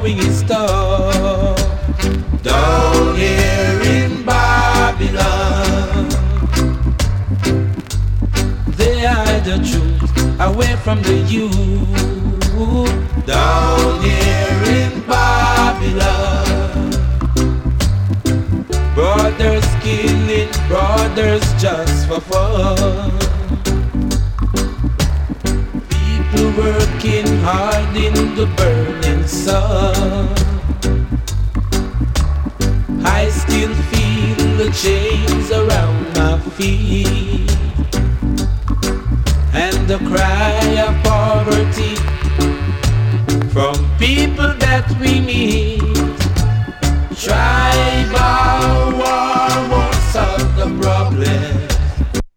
going is tough down here in Babylon. They hide the truth away from the youth down here in Babylon. Brothers killing brothers just for fun. People working hard in the burning sun. I still feel the chains around my feet and the cry of poverty from people that we meet.